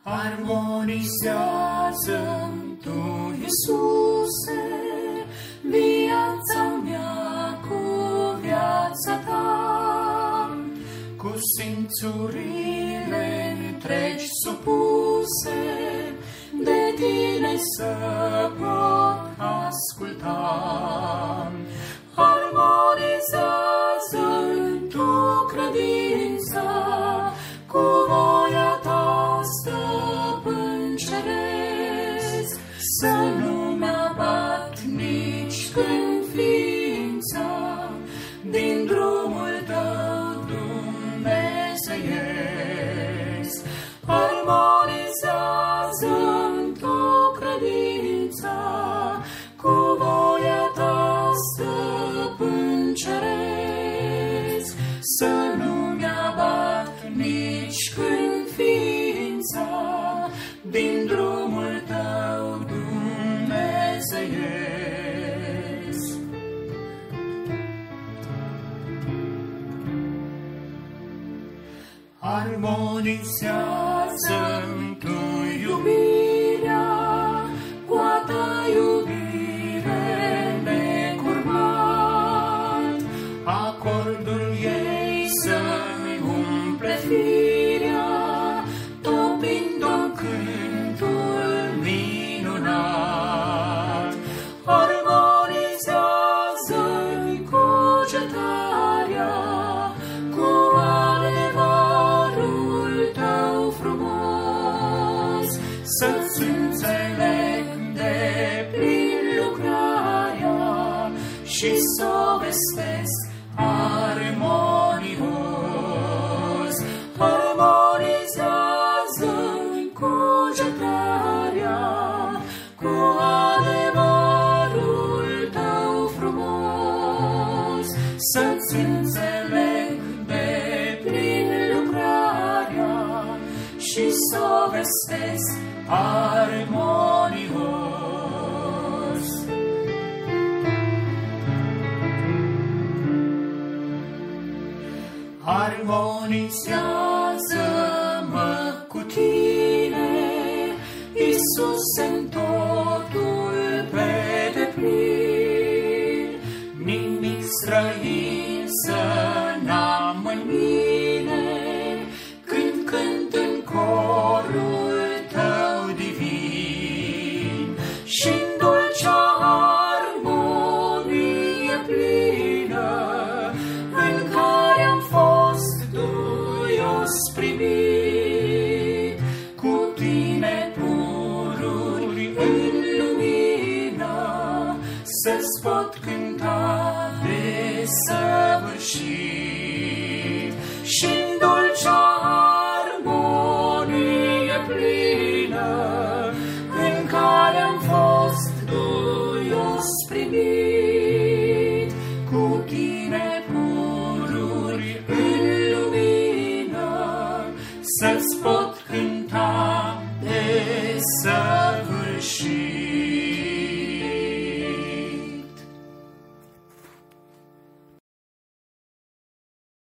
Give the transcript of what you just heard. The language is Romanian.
Armonizează-mi Tu, Iisuse, viața mea cu viața Ta, cu simțurile întregi supuse, de Tine să pot asculta. Armonizează-mi Tu credința cu voia Ta, Stăpân Ceresc, să nu-mi abat nici când ființa din drumul Tău dumnezeiesc. Armonizează-mi Tu credința cu voia Ta, Stăpân Ceresc, să nu-mi abat nici când ființa din drumul Tău dumnezeiesc. Armonizează-mi Tu iubirea cu a Ta iubire necurmat, acordul ei să-mi umple firea, topind-o în cântul minunat. Armonizează-mi cugetarea cu adevărul Tău frumos, să-ți înțeleg deplin lucrarea și s-o vestesc armonios. Armonizează-mi cugetarea cu adevărul Tău frumos, să-ți înțeleg deplin lucrarea și s-o vestesc armonios. Armonizează